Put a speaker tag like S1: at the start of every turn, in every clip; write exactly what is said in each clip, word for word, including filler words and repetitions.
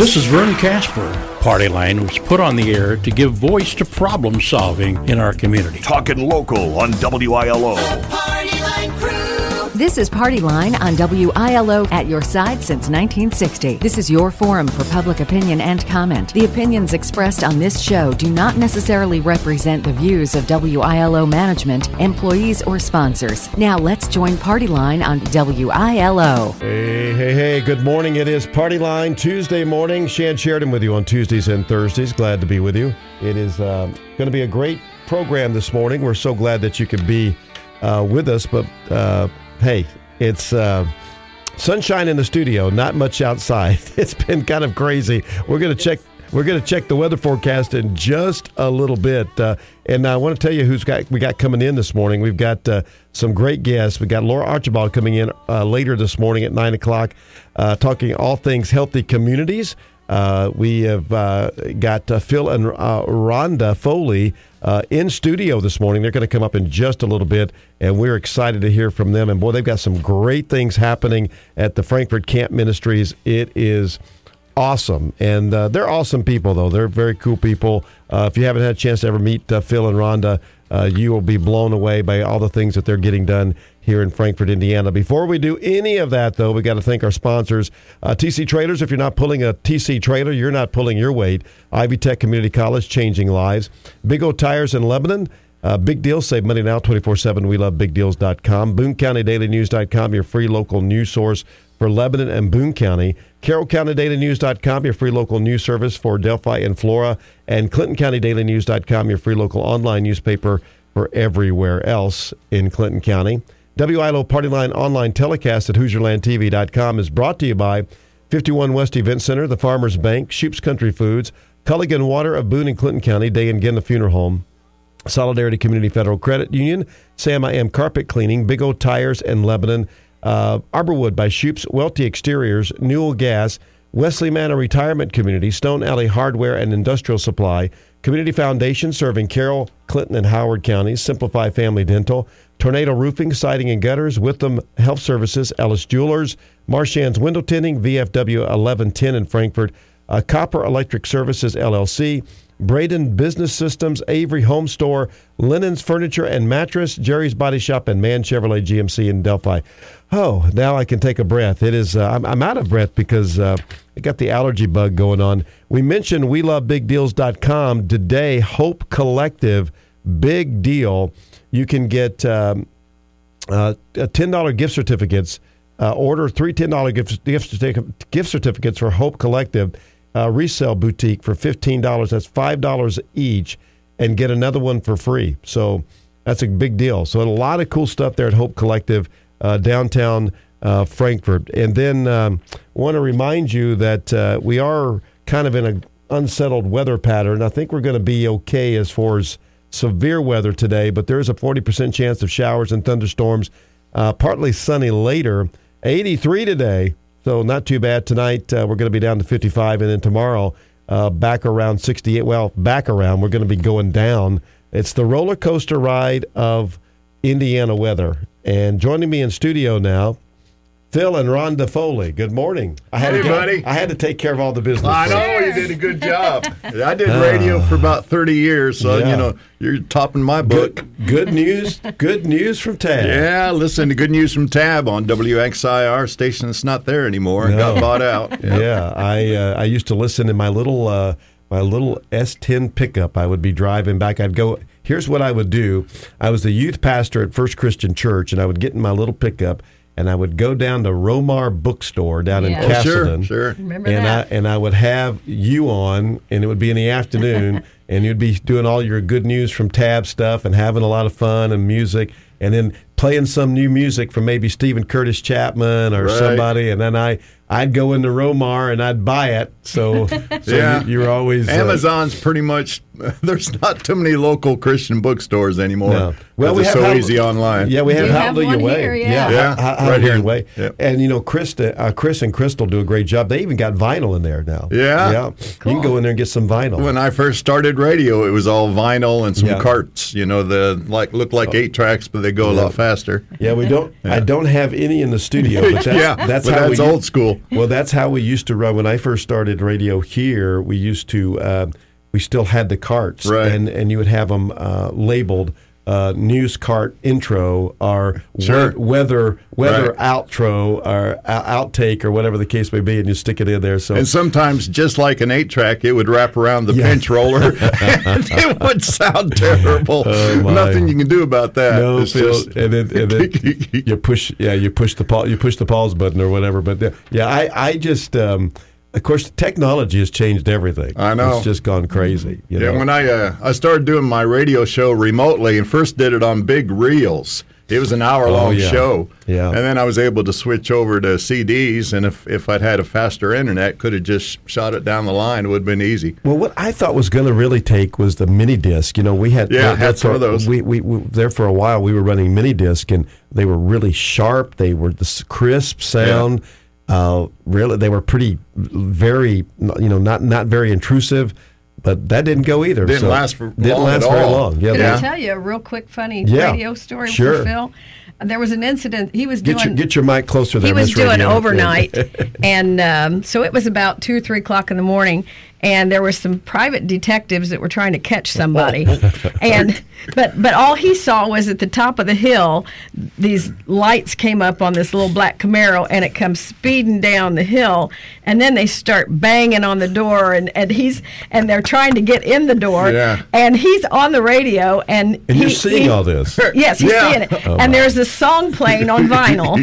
S1: This is Vern Casper. Party Line was put on the air to give voice to problem solving in our community.
S2: Talking local on W I L O.
S3: The Party Line Crew.
S4: This is Party Line on W I L O, at your side since nineteen sixty. This is your forum for public opinion and comment. The opinions expressed on this show do not necessarily represent the views of W I L O management, employees, or sponsors. Now let's join Party Line on W I L O.
S5: Hey, hey, hey, good morning. It is Party Line Tuesday morning. Shan Sheridan with you on Tuesdays and Thursdays. Glad to be with you. It is uh, going to be a great program this morning. We're so glad that you could be uh, with us, but uh, hey, it's uh, sunshine in the studio, not much outside. It's been kind of crazy. We're going to check We're going to check the weather forecast in just a little bit. Uh, and I want to tell you who's got we got coming in this morning. We've got uh, some great guests. We got Laura Archibald coming in uh, later this morning at nine o'clock, uh, talking all things healthy communities. Uh, we have uh, got uh, Phil and uh, Rhonda Foley uh, in studio this morning. They're going to come up in just a little bit, and we're excited to hear from them. And boy, they've got some great things happening at the Frankfort Camp Ministries. It is awesome, and uh, they're awesome people, though. They're very cool people. Uh, if you haven't had a chance to ever meet uh, Phil and Rhonda, uh, you will be blown away by all the things that they're getting done here in Frankfort, Indiana. Before we do any of that, though, we got to thank our sponsors. Uh, T C Trailers. If you're not pulling a T C trailer, you're not pulling your weight. Ivy Tech Community College, changing lives. Big O Tires in Lebanon. Uh, big deals, save money now, twenty-four seven. We love big deals dot com. Boone County Daily News dot com, your free local news source for Lebanon and Boone County. Carroll County Daily News dot com, your free local news service for Delphi and Flora. And Clinton County Daily News dot com, your free local online newspaper for everywhere else in Clinton County. W I L O Party Line online telecast at Hoosier Land T V dot com is brought to you by fifty-one West Event Center, the Farmers Bank, Shoop's Country Foods, Culligan Water of Boone and Clinton County, Day and Ginn the Funeral Home, Solidarity Community Federal Credit Union, Sam I Am Carpet Cleaning, Big O Tires in Lebanon, uh, Arborwood by Shoop's, Welty Exteriors, Newell Gas, Wesley Manor Retirement Community, Stone Alley Hardware and Industrial Supply, Community Foundation serving Carroll, Clinton, and Howard counties, Simplify Family Dental, Tornado Roofing, Siding and Gutters, Witham Health Services, Ellis Jewelers, Marchand's Window Tinting, V F W eleven ten in Frankfort, uh, Copper Electric Services, L L C, Braden Business Systems, Avery Home Store, Linens Furniture and Mattress, Jerry's Body Shop, and Mann Chevrolet G M C in Delphi. Oh, now I can take a breath. It is. Uh, I'm, I'm out of breath because uh, I got the allergy bug going on. We mentioned we love big deals dot com today. Hope Collective, big deal. You can get um, uh, ten dollars gift certificates. Uh, order three ten dollars gift, gift, gift certificates for Hope Collective. Uh, resale boutique for fifteen dollars. That's five dollars each, and get another one for free. So that's a big deal. So a lot of cool stuff there at Hope Collective, uh, downtown uh, Frankfort. And then um, want to remind you that uh, we are kind of in an unsettled weather pattern. I think we're going to be okay as far as severe weather today, but there is a forty percent chance of showers and thunderstorms. Uh, partly sunny later. eighty-three today. So not too bad. Tonight, uh, we're going to be down to fifty-five, and then tomorrow, uh, back around sixty-eight. Well, back around, we're going to be going down. It's the roller coaster ride of Indiana weather. And joining me in studio now, Phil and Rhonda Foley. Good morning. I had
S6: Hey,
S5: to get,
S6: buddy.
S5: I had to take care of all the business.
S6: I
S5: first.
S6: know, you did a good job. I did radio for about thirty years, so,
S5: Yeah.
S6: you know, you're topping my book.
S5: Good, good news. Good news from Tab.
S6: Yeah, listen to good news from Tab on W X I R station that's not there anymore. It
S5: No.
S6: got bought out. Yep.
S5: Yeah, I uh, I used to listen in my little uh, my little S ten pickup. I would be driving back. I'd go. Here's what I would do. I was the youth pastor at First Christian Church, and I would get in my little pickup, and I would go down to Romar Bookstore down
S4: Yeah.
S5: in
S4: Oh,
S5: Castleton.
S6: sure, sure.
S4: Remember
S5: and
S4: that?
S5: I and I would have you on, and it would be in the afternoon, and you'd be doing all your good news from Tab stuff and having a lot of fun and music, and then playing some new music from maybe Stephen Curtis Chapman or
S6: Right.
S5: somebody, and then I I'd go into Romar and I'd buy it. So, so
S6: Yeah.
S5: you, you're always uh,
S6: Amazon's pretty much there's not too many local Christian bookstores anymore.
S5: No. Well, we
S6: it's
S5: have
S6: so
S5: Hall-
S6: easy online.
S5: Yeah, we have
S3: You have
S5: Hallelujah
S3: one
S5: Way.
S3: here, yeah.
S6: Yeah,
S5: Ha- Ha-
S6: right
S5: Hallelujah
S6: here.
S5: Way.
S6: Yep.
S5: And you know, Chris, uh, Chris and Crystal do a great job. They even got vinyl in there now.
S6: Yeah?
S5: yeah. You can go in there and get some vinyl.
S6: When I first started radio, it was all vinyl and some
S5: Yeah.
S6: carts. You know, the like look like eight tracks, but they go a lot faster.
S5: yeah, we don't. I don't have any in the studio, but that's,
S6: Yeah,
S5: that's
S6: but
S5: how
S6: that's
S5: we,
S6: old school.
S5: Well, that's how we used to run. When I first started radio here, we used to. Uh, we still had the carts,
S6: Right.
S5: and and you would have them uh, labeled. Uh, news cart intro or
S6: Sure.
S5: we- weather weather
S6: Right.
S5: outro or uh, outtake or whatever the case may be, and you stick it in there. So
S6: And sometimes, just like an eight-track, it would wrap around the
S5: Yeah.
S6: pinch roller, and it would sound terrible.
S5: Oh, my.
S6: Nothing you can do about that.
S5: No,
S6: It's
S5: Phil,
S6: just-
S5: and then, and then you push, yeah, you push the pause, you push the pause button or whatever. But uh, yeah, I, I just, um, of course, technology has changed everything.
S6: I know.
S5: It's just gone crazy. You
S6: Yeah,
S5: know?
S6: when I uh, I started doing my radio show remotely, and first did it on big reels. It was an hour long
S5: Oh, yeah.
S6: show.
S5: Yeah.
S6: And then I was able to switch over to C Ds, and if, if I'd had a faster internet, could have just shot it down the line. It would have been easy.
S5: Well, what I thought was going to really take was the mini disc. You know, we had
S6: Yeah, I had
S5: that's
S6: some
S5: our-
S6: of those.
S5: We, we, we there for a while. We were running mini disc, and they were really sharp. They were the s- crisp sound. Uh, really, they were pretty, very, you know, not not very intrusive. But that didn't go either.
S6: Didn't
S5: so
S6: last for
S5: didn't
S6: long
S5: last
S6: at
S5: very
S6: all.
S5: long. Yeah,
S3: Can
S5: they-
S3: I tell you a real quick, funny
S5: Yeah,
S3: radio story
S5: sure.
S3: for Phil? There was an incident. He was
S5: Get
S3: doing.
S5: your get your mic closer there.
S3: he was
S5: Miss
S3: doing
S5: Radio.
S3: overnight, and um, so it was about two or three o'clock in the morning, and there were some private detectives that were trying to catch somebody, and but but all he saw was at the top of the hill, these lights came up on this little black Camaro, and it comes speeding down the hill, and then they start banging on the door, and, and he's and they're trying to get in the door,
S6: Yeah.
S3: and he's on the radio, and
S5: And
S3: he,
S5: you're seeing
S3: he-
S5: all this.
S3: Yes, he's
S6: Yeah.
S3: seeing it.
S5: Oh,
S3: and
S5: my.
S3: there's a song playing on vinyl.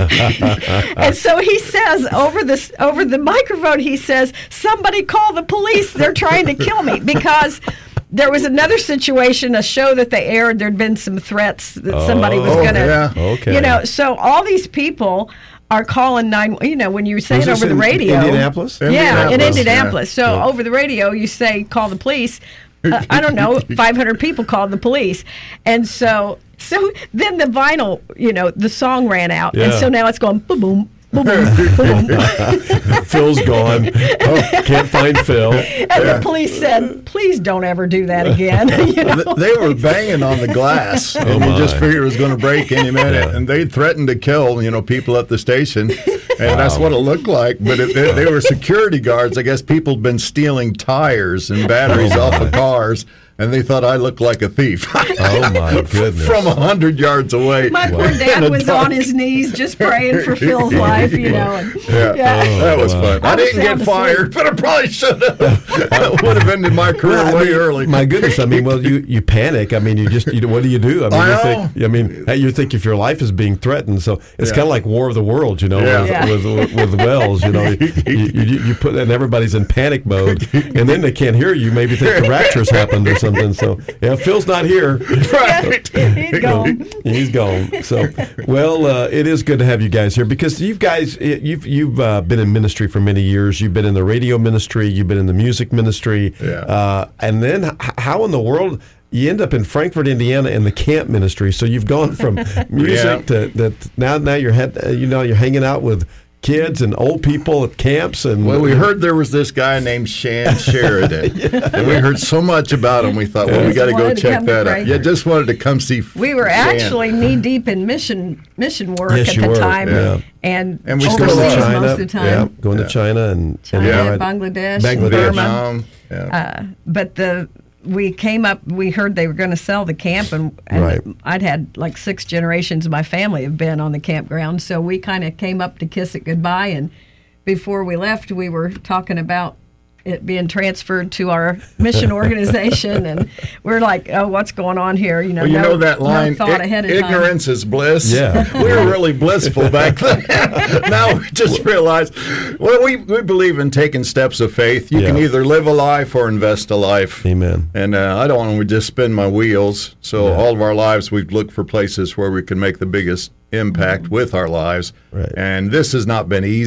S3: And so he says over this over the microphone, he says, "Somebody call the police. They're trying to kill me." Because there was another situation, a show that they aired, there'd been some threats that somebody was
S6: Oh,
S3: going to,
S6: yeah.
S5: Okay.
S3: you know, so all these people are calling nine, you know, when you say
S5: Was
S3: it
S5: this
S3: over the
S5: in
S3: radio.
S5: Indianapolis?
S3: Yeah, in
S6: Indianapolis,
S3: Indianapolis.
S6: yeah.
S3: So
S5: Yeah.
S3: over the radio, you say, call the police. Uh, I don't know, five hundred people called the police. And so so then the vinyl, you know, the song ran out. And
S5: Yeah.
S3: so now it's going boom, boom, boom, boom, boom, boom.
S5: Phil's gone. Oh, can't find Phil.
S3: And the police said, please don't ever do that again. you know?
S6: Th- They were banging on the glass, and
S5: Oh,
S6: you just
S5: my.
S6: figured it was going to break any minute. And they threatened to kill, you know, people at the station, and that's what it looked like. But it, they, they were security guards. I guess people had been stealing tires and batteries
S5: Oh,
S6: off of cars, and they thought I looked like a thief.
S5: Oh my goodness.
S6: From a hundred yards away.
S3: My poor
S6: In
S3: dad
S6: the
S3: was
S6: dark.
S3: on his knees just praying for Phil's life, you know. And,
S6: Yeah, that was
S5: wow.
S6: fun. I,
S3: I was
S6: didn't get
S3: sound
S6: fired, but I probably should have. That would have ended my career
S5: Well, I
S6: way
S5: mean,
S6: early.
S5: My goodness, I mean, well, you, you panic. I mean, you just, you, what do you do? I mean,
S6: I
S5: you
S6: know.
S5: think, I mean, hey, you think if your life is being threatened, so it's
S6: Yeah.
S5: kind of like War of the Worlds, you know,
S6: Yeah.
S5: with,
S3: Yeah.
S5: with, with, with Wells, you know, you, you, you put, and everybody's in panic mode, and then they can't hear you. Maybe think the rapture's happened or something. So, yeah, Phil's not here.
S6: Right.
S3: he's gone.
S5: He's gone. So, well, uh, it is good to have you guys here because you guys, you've you've uh, been in ministry for many years. You've been in the radio ministry. You've been in the music ministry.
S6: Yeah.
S5: Uh, and then, h- how in the world you end up in Frankfort, Indiana, in the camp ministry? So you've gone from music
S6: Yeah.
S5: to that. Now, now you're head, uh, you know, you're hanging out with kids and old people at camps. And
S6: Well, we heard there was this guy named Shan Sheridan, and we heard so much about him. We thought, well, we
S3: Just
S6: got to go
S3: wanted to
S6: check
S3: come to
S6: that out.
S3: Frankfurt.
S6: Yeah, just wanted to come see.
S3: We were
S6: Shan.
S3: actually knee deep in mission mission work
S5: Yes,
S3: at
S5: you
S3: the
S5: were,
S3: time,
S5: yeah.
S3: and,
S6: And we
S5: Just
S6: still
S5: going to
S3: overseas
S6: are.
S5: China,
S3: most of the time.
S5: yeah, going
S6: Yeah.
S5: to China and
S3: China,
S5: and,
S3: Bangladesh,
S5: Bangladesh.
S3: Burma.
S6: Vietnam. Yeah.
S3: But the we came up. We heard they were going to sell the camp, and, and
S5: Right.
S3: I'd had like six generations of my family have been on the campground, so we kind of came up to kiss it goodbye. And before we left, we were talking about it being transferred to our mission organization, and we're like, "Oh, what's going on here?" You know,
S6: Well, you
S3: no,
S6: know that line,
S3: no thought
S6: "I-
S3: ahead of time.
S6: ignorance is bliss.
S5: Yeah.
S6: We were really blissful back then. Now we just realize, well, we, we believe in taking steps of faith. You can
S5: Yeah.
S6: either live a life or invest a life.
S5: Amen.
S6: And uh, I don't want to just spin my wheels. So all of our lives, we've looked for places where we can make the biggest impact with our lives.
S5: Right.
S6: And this has not been easy.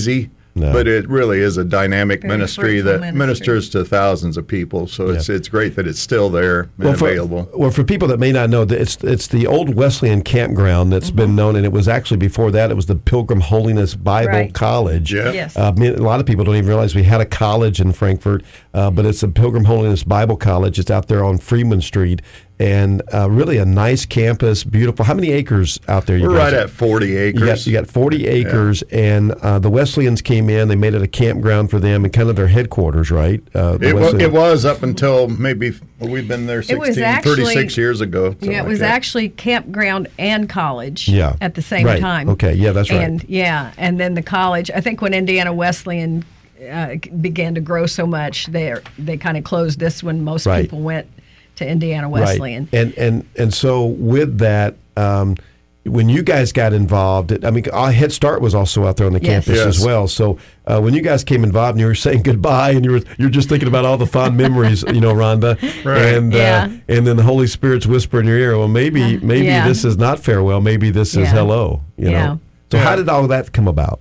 S5: No.
S6: But it really is a dynamic
S3: Very
S6: ministry
S3: fruitful
S6: that
S3: ministry.
S6: ministers to thousands of people. So it's
S5: Yeah.
S6: it's great that it's still there and
S5: Well, for,
S6: available.
S5: well, for people that may not know, it's it's the old Wesleyan campground that's
S3: Mm-hmm.
S5: been known, and it was actually before that, it was the Pilgrim Holiness Bible
S3: Right.
S5: College.
S6: Yeah.
S3: Yes.
S5: Uh, I mean, a lot of people don't even realize we had a college in Frankfort, uh, but it's the Pilgrim Holiness Bible College. It's out there on Freeman Street, and uh, really a nice campus, beautiful. How many acres out there? You
S6: We're
S5: guys
S6: right
S5: have?
S6: at forty acres.
S5: You got, you got forty acres, and uh, the Wesleyans came in. They made it a campground for them and kind of their headquarters, right? Uh, the
S6: It, wa-
S5: Wesleyan-
S6: it was up until maybe well, we've been there
S3: It was
S6: sixteen,
S3: actually-
S6: thirty-six years ago. something
S3: Yeah, it
S6: like
S3: was
S6: that.
S3: actually campground and college
S5: Yeah.
S3: at the same
S5: Right.
S3: time.
S5: Okay, yeah, that's right.
S3: And yeah, and then the college, I think when Indiana Wesleyan uh, began to grow so much, they they kind of closed this when most
S5: Right.
S3: people went to Indiana Wesleyan.
S5: Right. And and and so with that, um, when you guys got involved, it, I mean, our Head Start was also out there on the
S3: Yes.
S5: campus as
S6: Yes.
S5: well. So uh, when you guys came involved and you were saying goodbye, and you were you're just thinking about all the fond memories, you know, Rhonda,
S6: Right.
S5: and
S3: Yeah.
S5: uh, and then the Holy Spirit's whisper in your ear, well, maybe maybe
S3: Yeah.
S5: this is not farewell, maybe this is
S3: Yeah.
S5: hello, you
S3: Yeah.
S5: know. So how did all that come about?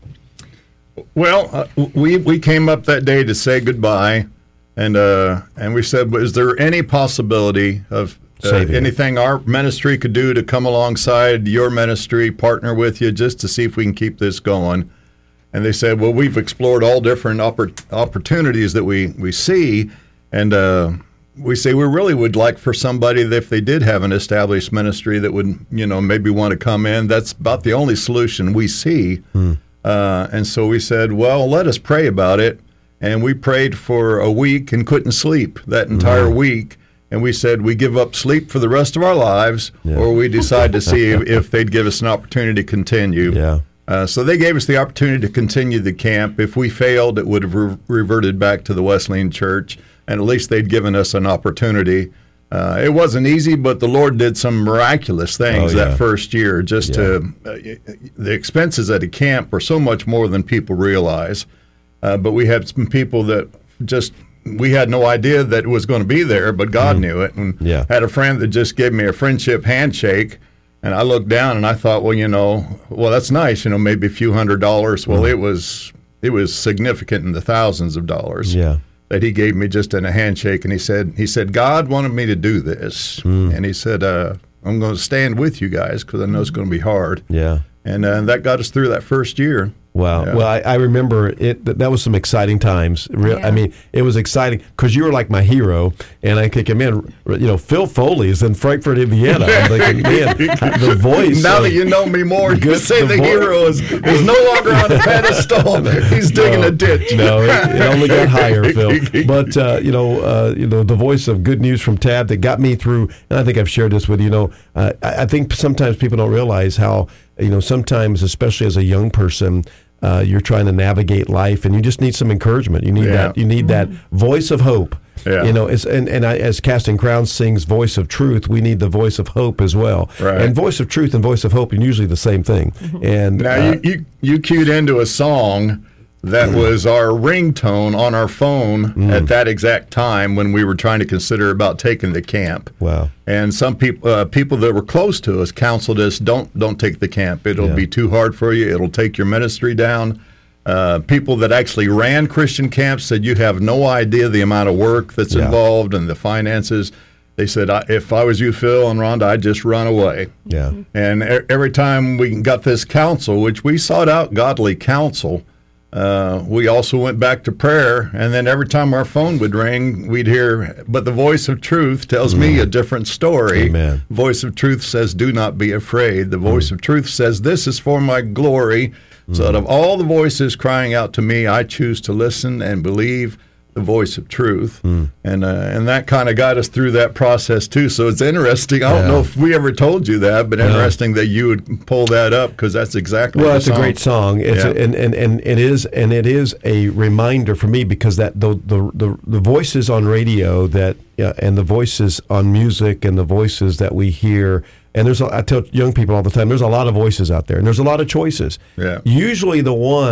S6: Well, uh, we we came up that day to say goodbye, and uh, and we said, "Is there any possibility of uh,
S5: Saving it.
S6: anything our ministry could do to come alongside your ministry, partner with you, just to see if we can keep this going?" And they said, "Well, we've explored all different oppor- opportunities that we we see, and uh, we say we really would like for somebody that if they did have an established ministry that would, you know, maybe want to come in. That's about the only solution we see." Uh, and so we said, well, let us pray about it. And we prayed for a week and couldn't sleep that entire week. And we said, we give up sleep for the rest of our lives, or we decide to see if, if they'd give us an opportunity to continue.
S5: Yeah.
S6: Uh, so they gave us the opportunity to continue the camp. If we failed, it would have re- reverted back to the Wesleyan Church, and at least they'd given us an opportunity. Uh, it wasn't easy, but the Lord did some miraculous things
S5: Oh, yeah.
S6: that first year. Just
S5: Yeah.
S6: to uh, the expenses at a camp are so much more than people realize. Uh, but we had some people that just we had no idea that it was going to be there, but God knew it. And
S5: Yeah.
S6: had a friend that just gave me a friendship handshake, and I looked down and I thought, well, you know, well that's nice, you know, maybe a few hundred dollars. Well, it was it was significant in the thousands of dollars.
S5: Yeah.
S6: That he gave me just in a handshake, and he said, he said, God wanted me to do this, and he said, uh, I'm going to stand with you guys because I know it's going to be hard,
S5: Yeah.
S6: and uh, that got us through that first year.
S5: Wow.
S6: Yeah.
S5: Well, I, I remember it. That, that was some exciting times. Real, I
S3: Yeah.
S5: mean, it was exciting because you were like my hero, and I could come in. You know, Phil Foley is in Frankfort, Indiana. I'm thinking, man, the voice.
S6: Now
S5: of-
S6: that you know me more, you
S5: Good-
S6: say
S5: the
S6: the,
S5: vo-
S6: hero is, is no longer on a pedestal. He's digging
S5: no,
S6: a ditch.
S5: No, it, it only got higher, Phil. But uh, you know, uh, you know, the voice of good news from Tab that got me through, and I think I've shared this with you. You know, uh, I, I think sometimes people don't realize how, you know, sometimes, especially as a young person. Uh, you're trying to navigate life, and you just need some encouragement. You need
S6: Yeah.
S5: that. You need that voice of hope.
S6: Yeah.
S5: You know, it's, and and I, as Casting Crowns sings "Voice of Truth," we need the voice of hope as well.
S6: Right.
S5: And voice of truth and voice of hope are usually the same thing. And
S6: Now,
S5: uh,
S6: you, you, you cued into a song that was our ringtone on our phone at that exact time when we were trying to consider about taking the camp.
S5: wow.
S6: And some people, uh, people that were close to us, counseled us, "Don't, don't take the camp. It'll
S5: Yeah.
S6: be too hard for you. It'll take your ministry down." Uh, people that actually ran Christian camps said, "You have no idea the amount of work that's
S5: Yeah.
S6: involved and the finances." They said, I, "If I was you, Phil and Rhonda, I'd just run away."
S5: Yeah.
S6: And e- every time we got this counsel, which we sought out godly counsel, uh, we also went back to prayer. And then every time our phone would ring, we'd hear, "But the voice of truth tells me a different story."
S5: Amen.
S6: Voice of truth says, "Do not be afraid." The voice of truth says, "This is for my glory." So out of all the voices crying out to me, I choose to listen and believe the voice of truth. And uh, and that kind of got us through that process too. So it's interesting. I don't
S5: Yeah.
S6: know if we ever told you that, but interesting that you would pull that up because that's exactly
S5: Well,
S6: the
S5: it's a
S6: song.
S5: great song. It's
S6: Yeah.
S5: a, and, and, and it is and it is a reminder for me because that the the the, the voices on radio that yeah, and the voices on music and the voices that we hear. And there's a, I tell young people all the time, there's a lot of voices out there, and there's a lot of choices.
S6: Yeah.
S5: Usually, the one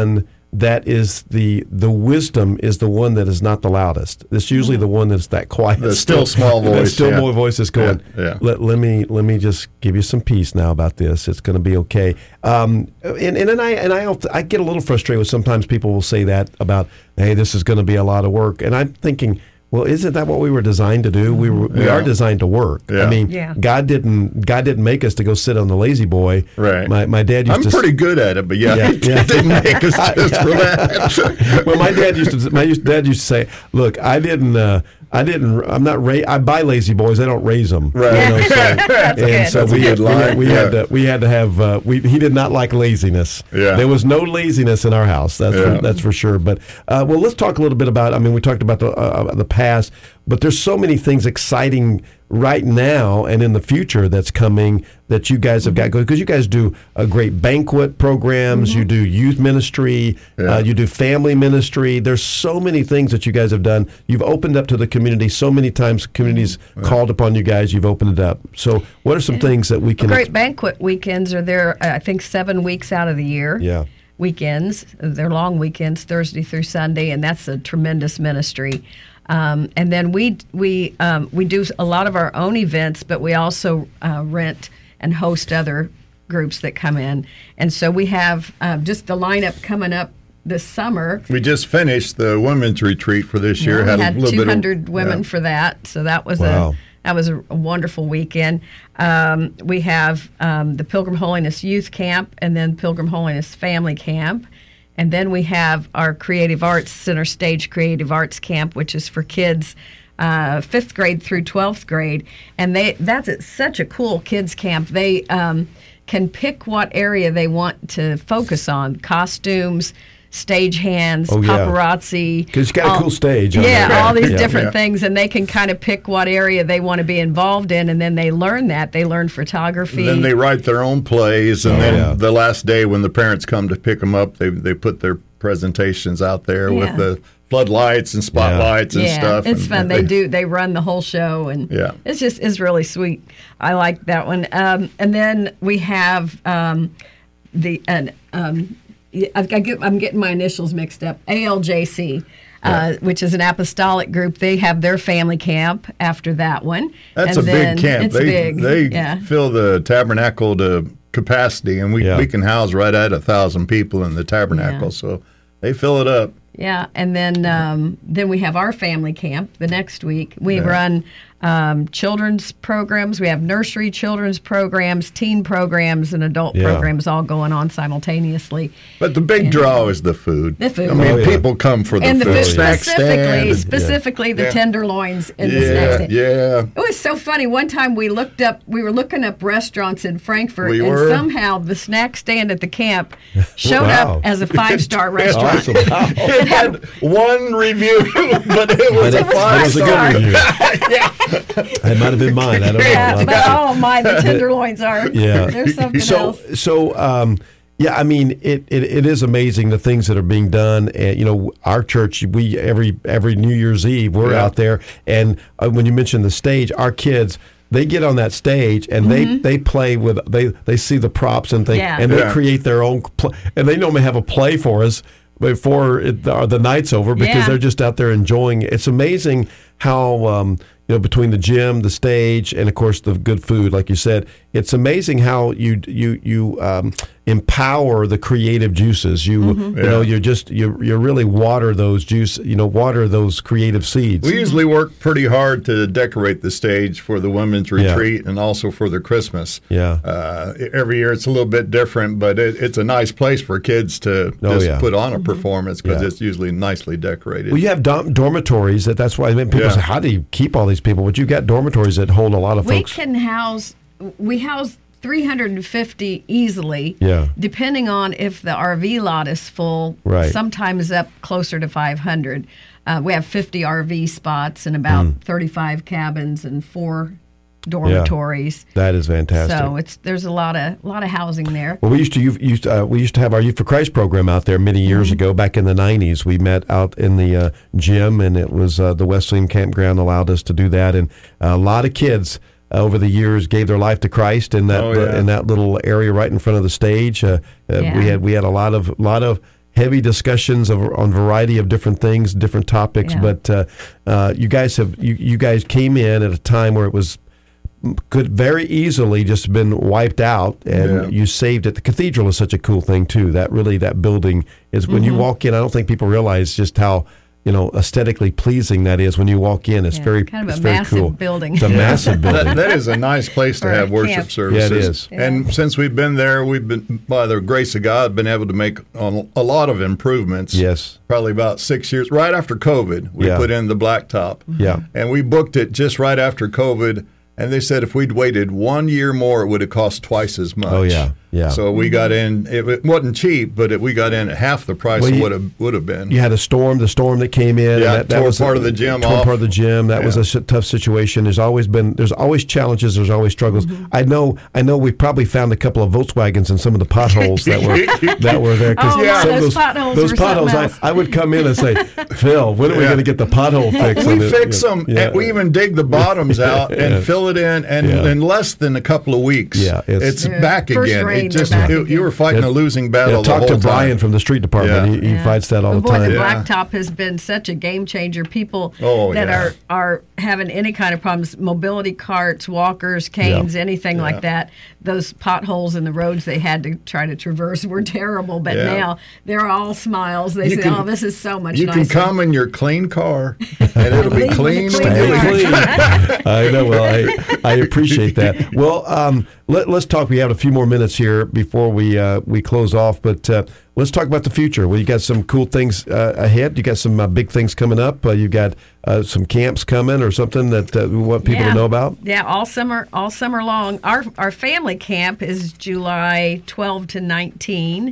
S5: that is the the wisdom is the one that is not the loudest. It's usually the one that's that quiet.
S6: The still small voice.
S5: That still
S6: yeah.
S5: more voice is going.
S6: Yeah, yeah.
S5: Let, let me let me just give you some peace now about this. It's going to be okay. Um, and and then I and I I get a little frustrated with sometimes people will say that about, hey, this is going to be a lot of work, and I'm thinking, well, isn't that what we were designed to do? We were, we
S6: Yeah.
S5: are designed to work.
S6: Yeah.
S5: I mean,
S3: Yeah.
S5: God didn't God didn't make us to go sit on the lazy boy.
S6: Right.
S5: My my dad used
S6: I'm
S5: to.
S6: pretty good at it, but yeah,
S5: Yeah,
S6: it
S5: yeah.
S6: didn't make us just for that.
S5: Well, my dad used to. My used- dad used to say, "Look, I didn't. Uh, I didn't. I'm not. Ra- I buy lazy boys. I don't raise them."
S6: Right.
S5: You know, so,
S3: That's
S5: and
S3: good.
S5: so
S6: That's a
S5: we,
S6: good
S5: we, had,
S6: line,
S5: we had
S6: yeah.
S5: to. We had to have. Uh, we. He did not like laziness.
S6: Yeah.
S5: There was no laziness in our house. That's
S6: Yeah.
S5: for, that's for sure. But uh, well, let's talk a little bit about. I mean, we talked about the uh, the past, but there's so many things exciting right now and in the future that's coming that you guys have got going, because you guys do a great banquet programs, you do youth ministry,
S6: Yeah.
S5: uh, you do family ministry. There's so many things that you guys have done. You've opened up to the community so many times. Communities called upon you guys. You've opened it up. So what are some things that we can?
S3: Great banquet weekends are there, uh, I think, seven weeks out of the year.
S5: Yeah.
S3: Weekends. They're long weekends, Thursday through Sunday, and that's a tremendous ministry. Um, and then we we um, we do a lot of our own events, but we also uh, rent and host other groups that come in. And so we have uh, just the lineup coming up this summer.
S6: We just finished the women's retreat for this year.
S3: we
S6: had,
S3: had
S6: a little
S3: two hundred
S6: bit of,
S3: women
S6: yeah.
S3: for that, so that was
S5: Wow.
S3: a that was a, a wonderful weekend. Um, we have um, the Pilgrim Holiness Youth Camp, and then Pilgrim Holiness Family Camp, and then we have our Creative Arts Center Stage Creative Arts Camp, which is for kids uh, fifth grade through twelfth grade, and they that's it's such a cool kids camp. They um, can pick what area they want to focus on: costumes, stagehands,
S5: Oh, yeah.
S3: paparazzi.
S5: 'Cause you got a
S3: all-
S5: cool stage on
S3: Yeah,
S5: there.
S3: all these
S5: Yeah.
S3: different
S6: Yeah.
S3: things, and they can kind of pick what area they want to be involved in, and then they learn that. They learn photography.
S6: Then they write their own plays, and
S5: Oh,
S6: then
S5: yeah.
S6: the last day when the parents come to pick them up, they they put their presentations out there
S3: Yeah.
S6: with the floodlights and spotlights and
S3: yeah,
S6: stuff.
S3: it's
S6: and
S3: fun. They do. They run the whole show, and
S6: Yeah.
S3: it's just it's really sweet. I like that one. Um, and then we have um, the and um, I, I get, I'm getting my initials mixed up. A L J C. Uh, which is an apostolic group. They have their family camp after that one.
S6: That's
S3: And
S6: a
S3: then
S6: big camp.
S3: It's
S6: they
S3: big.
S6: they
S3: yeah.
S6: fill the tabernacle to capacity, and we,
S5: Yeah.
S6: we can house right at a thousand people in the tabernacle.
S3: Yeah.
S6: So they fill it up.
S3: Yeah, and then um, then we have our family camp the next week. We
S6: Yeah.
S3: run um, children's programs. We have nursery children's programs, teen programs, and adult
S5: Yeah.
S3: programs all going on simultaneously.
S6: But the big draw is the food.
S3: The food.
S6: I mean,
S5: Oh, yeah.
S6: people come for the
S3: and the
S6: food.
S3: food
S6: Snack
S3: specifically,
S6: stand.
S3: specifically the
S6: Yeah.
S3: tenderloins in the snack
S6: Yeah,
S3: stand.
S6: yeah.
S3: It was so funny. One time we looked up, we were looking up restaurants in Frankfurt,
S6: We
S3: and
S6: were?
S3: somehow the snack stand at the camp showed
S5: Wow.
S3: up as a five-star restaurant.
S5: Awesome. Wow.
S6: It had one review, but it was
S5: But
S6: a
S5: it,
S6: five
S5: it was a
S6: star.
S5: good review. It might have been mine. I don't know.
S3: Yeah, but oh my, the tenderloins are.
S5: Yeah.
S3: There's something
S5: so,
S3: else.
S5: So, um, yeah, I mean, it, it, it is amazing the things that are being done. And, you know, our church, we every every New Year's Eve, we're
S6: Yeah.
S5: out there. And uh, when you mention the stage, our kids, they get on that stage and they, they play with, they, they see the props and things,
S3: Yeah.
S5: and they
S6: Yeah.
S5: create their own, pl- and they normally have a play for us before it, the, the night's over because
S3: Yeah.
S5: they're just out there enjoying it. It's amazing how, um, you know, between the gym, the stage, and of course the good food, like you said, it's amazing how you you you um, empower the creative juices. You
S3: Mm-hmm.
S5: you know,
S6: Yeah.
S5: you just you you really water those juice. You know, water those creative seeds.
S6: We usually work pretty hard to decorate the stage for the women's retreat and also for their Christmas.
S5: Yeah.
S6: Uh, every year it's a little bit different, but it, it's a nice place for kids to
S5: Oh,
S6: just
S5: yeah.
S6: put on a performance because
S5: Yeah.
S6: it's usually nicely decorated.
S5: Well, you have dorm- dormitories. That that's why I mean, people
S6: Yeah.
S5: say, "How do you keep all these people?" But you've got dormitories that hold a lot of
S3: We
S5: folks.
S3: can house, we house three hundred fifty easily.
S5: Yeah.
S3: Depending on if the R V lot is full.
S5: Right.
S3: Sometimes up closer to five hundred. Uh, we have fifty R V spots and about
S5: Hmm.
S3: thirty-five cabins and four dormitories.
S5: That is fantastic.
S3: So it's there's a lot of lot of housing there.
S5: Well, we used to you used uh, we used to have our Youth for Christ program out there many years ago. Back in the nineties, we met out in the uh, gym, and it was uh, the Wesleyan campground allowed us to do that, and a lot of kids uh, over the years gave their life to Christ in that
S6: Oh, yeah.
S5: in that little area right in front of the stage. Uh, uh,
S3: Yeah.
S5: We had we had a lot of lot of heavy discussions of, on variety of different things, different topics.
S3: Yeah.
S5: But uh, uh, you guys have you, you guys came in at a time where it was could very easily just been wiped out, and
S6: Yeah.
S5: you saved it. The cathedral is such a cool thing too. That really that building is when
S3: Mm-hmm.
S5: you walk in. I don't think people realize just how, you know, aesthetically pleasing that is when you walk in. It's
S3: Yeah,
S5: very
S3: kind of a
S5: it's very
S3: massive
S5: cool.
S3: building.
S5: It's a massive building.
S6: That, that is a nice place to
S3: Or a
S6: have worship
S3: camp.
S6: services.
S5: Yeah, it is.
S6: And since we've been there, we've been, by the grace of God, been able to make um, a lot of improvements.
S5: Yes.
S6: Probably about six years. Right after COVID, we
S5: Yeah.
S6: put in the blacktop.
S5: Yeah.
S6: And we booked it just right after COVID. And they said if we'd waited one year more, it would have cost twice as much.
S5: Oh, yeah, yeah.
S6: So we got in. It, it wasn't cheap, but it, we got in at half the price
S5: Well,
S6: it
S5: you-
S6: would have would have been.
S5: You had a storm, the storm that came in.
S6: Yeah,
S5: and that, that
S6: tore
S5: was
S6: part of the gym
S5: tore
S6: off.
S5: part of the gym. That was
S6: Yeah.
S5: a s- tough situation. There's always been, there's always challenges. There's always struggles.
S3: Mm-hmm.
S5: I know, I know. We probably found a couple of Volkswagens in some of the potholes that were that were there. 'cause
S3: Oh, yeah,
S5: some of
S3: those potholes
S5: those
S3: were
S5: potholes.
S3: something
S5: I,
S3: else.
S5: I would come in and say, Phil, when are we
S6: Yeah.
S5: going to get the pothole fixed?
S6: We
S5: on it?"
S6: fix them.
S5: Yeah.
S6: And we even dig the bottoms out and
S5: Yeah.
S6: fill it in, and
S5: Yeah.
S6: in less than a couple of weeks,
S5: Yeah, it's-
S6: it's,
S3: Yeah.
S6: back
S3: First
S6: again.
S3: rain,
S6: It
S3: they're
S6: just
S3: back
S6: you,
S3: again.
S6: you were fighting
S5: Yeah.
S6: a losing battle.
S5: Yeah,
S6: the
S5: talk
S6: whole
S5: to
S6: time.
S5: Brian from the street department.
S6: Yeah.
S5: He, he
S3: Yeah.
S5: fights that all
S3: But
S5: the
S3: boy,
S5: time.
S3: the
S6: Yeah.
S3: blacktop has been such a game changer. People
S6: Oh,
S3: that
S6: yeah.
S3: are, are having any kind of problems, mobility carts, walkers, canes, anything like that, those potholes in the roads they had to try to traverse were terrible. But
S6: Yeah.
S3: now they're all smiles. They
S6: You
S3: say,
S6: can-
S3: oh, this is so much
S6: You
S3: nicer.
S6: can come in your clean car, and it'll be
S3: Leave
S6: clean.
S3: with a
S6: when
S3: clean
S6: you
S3: car.
S6: leave.
S5: I know. Well, I, I appreciate that. Well, um, let, let's talk. We have a few more minutes here before we uh, we close off, but uh, let's talk about the future. Well, you got some cool things uh, ahead. You got some uh, big things coming up. Uh, you got uh, some camps coming or something that uh, we want people
S3: yeah.
S5: to know about.
S3: Yeah, all summer, all summer long. Our our family camp is July twelfth to nineteen,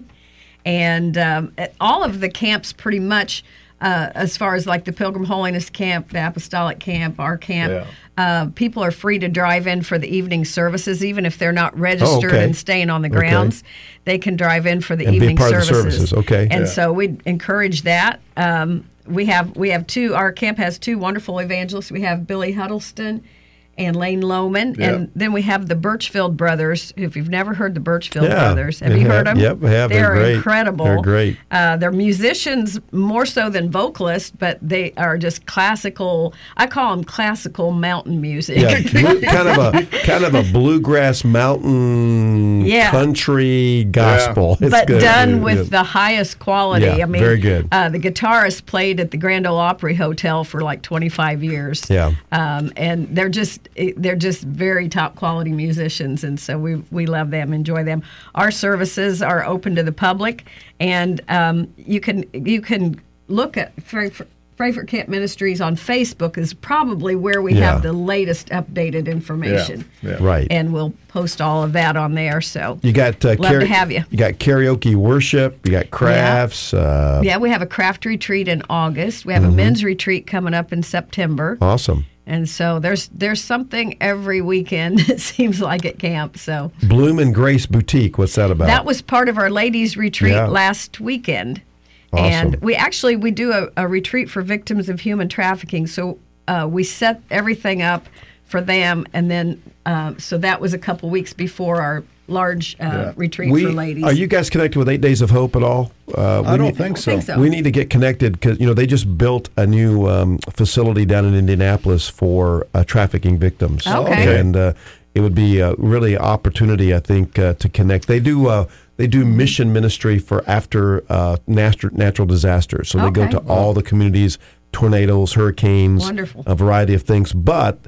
S3: and um, all of the camps pretty much, uh, as far as like the Pilgrim Holiness Camp, the Apostolic Camp, our camp.
S6: Yeah.
S3: Uh, people are free to drive in for the evening services, even if they're not registered
S5: okay.
S3: and staying on the
S5: Okay.
S3: grounds. They can drive in for the
S5: And be
S3: evening
S5: part of the
S3: services.
S5: services. Okay.
S3: And
S6: Yeah.
S3: so we encourage that. Um, we have we have two. Our camp has two wonderful evangelists. We have Billy Huddleston and Lane Lohman,
S6: Yeah.
S3: and then we have the Birchfield brothers. If you've never heard the Birchfield
S5: Yeah.
S3: brothers, have
S5: They
S3: you heard
S5: have-
S3: them?
S5: yep, I have. They're
S3: They're
S5: great.
S3: incredible.
S5: They're great.
S3: Uh, they're musicians more so than vocalists, but they are just classical. I call them classical mountain music.
S5: Yeah, blue- kind of a kind of a bluegrass mountain
S3: Yeah.
S5: country gospel. It's
S3: but
S5: good.
S3: done
S5: Yeah,
S3: with
S5: yeah.
S3: the highest quality.
S5: Yeah,
S3: I mean,
S5: very good.
S3: Uh, the guitarist played at the Grand Ole Opry Hotel for like twenty-five years.
S5: Yeah.
S3: um, and they're just they're just very top quality musicians, and so we we love them, enjoy them. Our services are open to the public, and um, you can you can look at Frankfurt, Frankfurt Camp Ministries on Facebook is probably where we
S5: Yeah.
S3: have the latest updated information.
S6: Yeah, yeah.
S5: Right.
S3: And we'll post all of that on there. So
S5: You got uh,
S3: Love to have you.
S5: You got karaoke worship. You got crafts. Uh,
S3: yeah, we have a craft retreat in August. We have
S5: Mm-hmm.
S3: a men's retreat coming up in September.
S5: Awesome.
S3: And so there's there's something every weekend, it seems like, at camp. So
S5: Bloom and Grace Boutique. What's that about?
S3: that was part of our ladies' retreat
S5: Yeah.
S3: last weekend.
S5: Awesome.
S3: And we actually we do a, a retreat for victims of human trafficking. So uh, we set everything up for them, and then uh, so that was a couple weeks before our large uh, retreat
S5: we,
S3: for ladies.
S5: Are you guys connected with Eight Days of Hope at all? Uh, we
S6: I don't
S5: need-
S6: think so.
S3: think so.
S5: We need to get connected because you know they just built a new um, facility down in Indianapolis for uh, trafficking victims.
S3: Okay.
S5: And uh, it would be a really an opportunity, I think, uh, to connect. They do uh, they do mission ministry for after uh, natural natural disasters. So they go
S3: Okay.
S5: to all the communities, tornadoes, hurricanes,
S3: Wonderful.
S5: a variety of things. But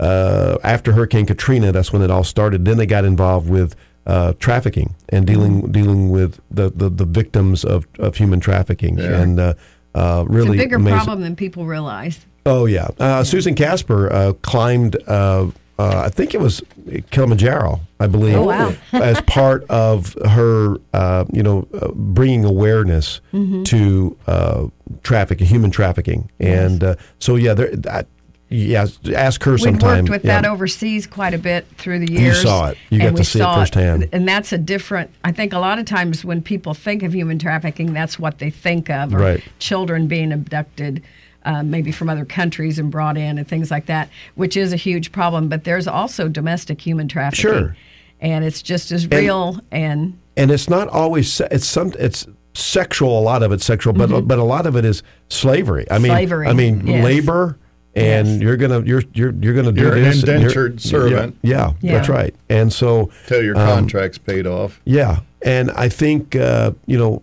S5: uh, after Hurricane Katrina, that's when it all started. Then they got involved with uh, trafficking and dealing
S3: Mm-hmm.
S5: dealing with the, the, the victims of, of human trafficking.
S6: Yeah.
S5: And uh, uh,
S3: it's
S5: really
S3: a bigger
S5: amazing.
S3: problem than people realize.
S5: Oh yeah, uh, Susan Casper uh, climbed. Uh, uh, I think it was Kilimanjaro, I believe,
S3: Oh, wow.
S5: as part of her, uh, you know, uh, bringing awareness
S3: Mm-hmm.
S5: to uh, trafficking, human trafficking, and uh, so yeah, there. I, yeah, ask her
S3: We've
S5: sometime.
S3: worked with
S5: yeah.
S3: that overseas quite a bit through the
S5: You
S3: years.
S5: saw it. You
S3: and
S5: got to
S3: we
S5: see it
S3: saw
S5: firsthand.
S3: And that's a different, I think a lot of times when people think of human trafficking, that's what they think of, or
S5: Right.
S3: children being abducted. Uh, maybe from other countries and brought in and things like that, which is a huge problem. But there's also domestic human trafficking.
S5: Sure.
S3: And it's just as real and
S5: and it's not always. It's some. It's sexual. A lot of it's sexual, but
S3: Mm-hmm.
S5: but a lot of it is slavery. I mean,
S3: Slavery,
S5: I mean
S3: yes.
S5: labor, and
S3: Yes.
S5: you're gonna you're you're you're gonna do
S6: You're an
S5: this. and you're-
S6: indentured servant.
S5: Yeah, yeah, that's
S3: Yeah.
S5: right. And so
S6: Till your
S5: um,
S6: contract's paid off.
S5: yeah, and I think uh, you know,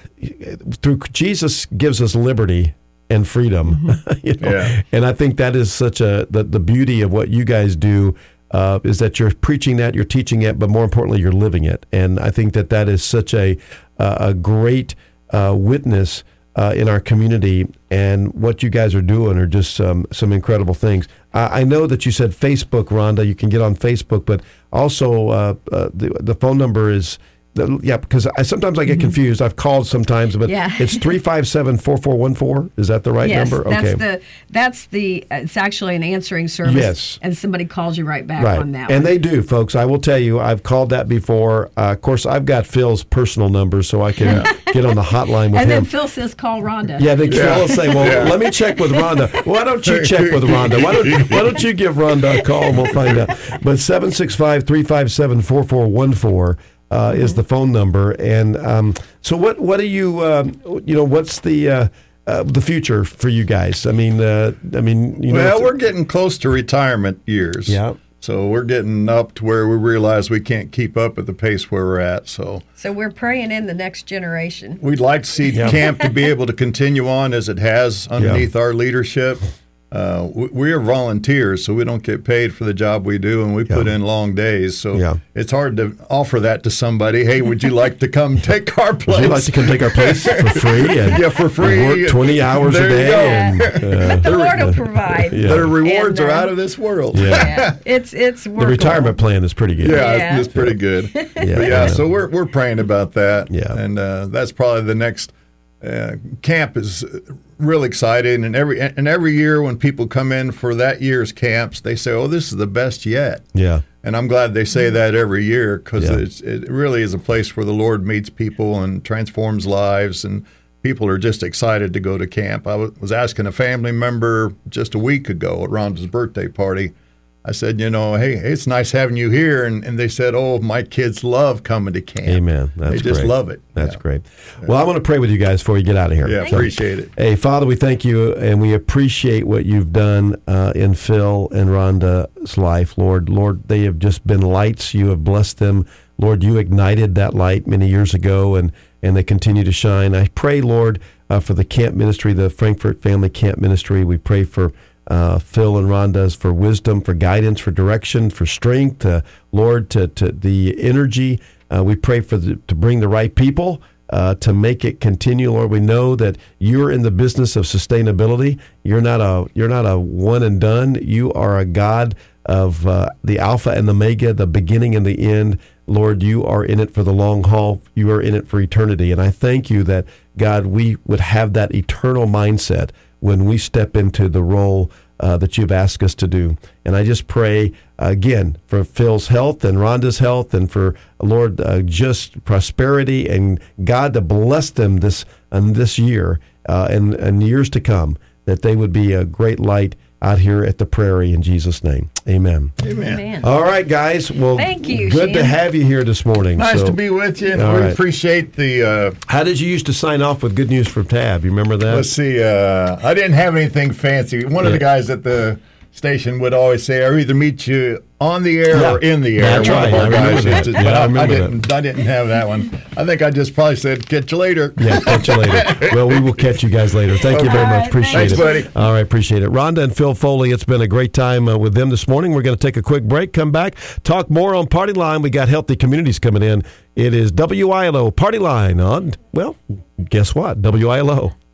S5: through Jesus gives us liberty and freedom. you know?
S6: Yeah.
S5: And I think that is such a the, the beauty of what you guys do uh, is that you're preaching that, you're teaching it, but more importantly, you're living it. And I think that that is such a uh, a great uh, witness uh, in our community. And what you guys are doing are just some some incredible things. I, I know that you said Facebook, Rhonda. You can get on Facebook, but also uh, uh, the the phone number is. The, yeah, because I, sometimes I get confused. I've called sometimes, but
S3: Yeah.
S5: it's three five seven, four four one four. Is that the right
S3: yes,
S5: number?
S3: that's
S5: Okay.
S3: the that's the uh, it's actually an answering service.
S5: Yes.
S3: And somebody calls you right back
S5: Right.
S3: on that
S5: And
S3: one.
S5: they do, folks. I will tell you, I've called that before. Uh, of course, I've got Phil's personal number, so I can get on the hotline with
S3: and then
S5: him.
S3: Phil says, "Call Rhonda."
S5: Yeah, then Phil will say, well, let me check with Rhonda. Why don't you check with Rhonda? Why don't, why don't you give Rhonda a call and we'll find out. But seven six five, three five seven, four four one four uh, is the phone number. And um, so what What do you, um, you know, what's the uh, uh, the future for you guys? I mean, uh, I mean, you know.
S6: Well,
S5: it's-
S6: we're getting close to retirement years.
S5: Yeah.
S6: So we're getting up to where we realize we can't keep up at the pace where we're at. So
S3: So we're praying in the next generation.
S6: we'd like to see
S5: Yeah.
S6: camp to be able to continue on as it has underneath our leadership. Uh, we, we are volunteers, so we don't get paid for the job we do, and we put
S5: Yeah.
S6: in long days. So
S5: Yeah.
S6: it's hard to offer that to somebody. Hey, would you like to come take our place?
S5: Would you like to come take our place for free? And
S6: Yeah, for free.
S5: Work twenty hours
S6: There
S5: a
S6: you
S5: day.
S6: go.
S5: And, uh,
S3: The Lord will provide.
S5: Yeah.
S6: Their rewards
S3: And,
S6: are
S3: uh,
S6: out of this world.
S5: Yeah.
S3: Yeah, it's it's
S5: The
S3: workable.
S5: retirement plan is pretty good.
S6: Yeah,
S3: Yeah.
S6: it's, it's pretty good.
S5: Yeah,
S6: but yeah,
S5: yeah.
S6: so we're we're praying about that.
S5: Yeah.
S6: and uh, that's probably the next uh, camp is real exciting. And every and every year when people come in for that year's camps, they say, "Oh, this is the best yet."
S5: Yeah.
S6: And I'm glad they say that every year because
S5: Yeah.
S6: it's it really is a place where the Lord meets people and transforms lives, and people are just excited to go to camp. I w- was asking a family member just a week ago at Rhonda's birthday party. I said, you know, hey, it's nice having you here. And, and they said, oh, my kids love coming to camp.
S5: Amen. That's
S6: They just
S5: great.
S6: love it.
S5: That's
S6: Yeah.
S5: great. Well, I want to pray with you guys before you get out of here.
S6: Yeah,
S5: So,
S6: appreciate it.
S5: Hey, Father, we thank you and we appreciate what you've done uh, in Phil and Rhonda's life, Lord. Lord, they have just been lights. You have blessed them. Lord, you ignited that light many years ago, and, and they continue to shine. I pray, Lord, uh, for the camp ministry, the Frankfurt Family Camp Ministry. We pray for uh, Phil and Rhonda's for wisdom, for guidance, for direction, for strength, uh, Lord, to, to the energy. Uh, we pray for the, to bring the right people. Uh, to make it continue, Lord, we know that you're in the business of sustainability. You're not a you're not a one and done. You are a God of uh, the Alpha and the Omega, the beginning and the end. Lord, you are in it for the long haul. You are in it for eternity. And I thank you that, God, we would have that eternal mindset when we step into the role uh, that you've asked us to do. And I just pray, uh, again, for Phil's health and Rhonda's health and for, Lord, uh, just prosperity and God to bless them this um, this year uh, and, and years to come, that they would be a great light out here at the prairie in Jesus' name. Amen.
S6: Amen.
S3: Amen.
S5: All right, guys. Well,
S3: Thank you,
S5: good to
S3: Shan.
S5: have you here this morning.
S6: Nice
S5: So,
S6: to be with you, and
S5: All
S6: we
S5: right.
S6: appreciate the. Uh,
S5: How did you used to sign off with Good News from Tab? You remember that?
S6: let's see. Uh, I didn't have anything fancy. One of
S5: Yeah.
S6: the guys at the station would always say, "I either meet you on the air
S5: Yeah.
S6: or in the air."
S5: That's
S6: One
S5: right.
S6: of our
S5: I remember
S6: guys
S5: that.
S6: used to-
S5: Yeah,
S6: but
S5: I
S6: I, I
S5: remember that.
S6: didn't. I didn't have that one. I think I just probably said, "Catch you later."
S5: Yeah, catch you later. Well, we will catch you guys later. Thank you very
S3: All
S5: much.
S3: right,
S5: Appreciate
S6: thanks,
S5: it.
S6: buddy.
S5: All right, appreciate it. Rhonda and Phil Foley, it's been a great time uh, with them this morning. We're going to take a quick break, come back, talk more on Party Line. We got Healthy Communities coming in. It is W I L O Party Line on, well, guess what? W I L O.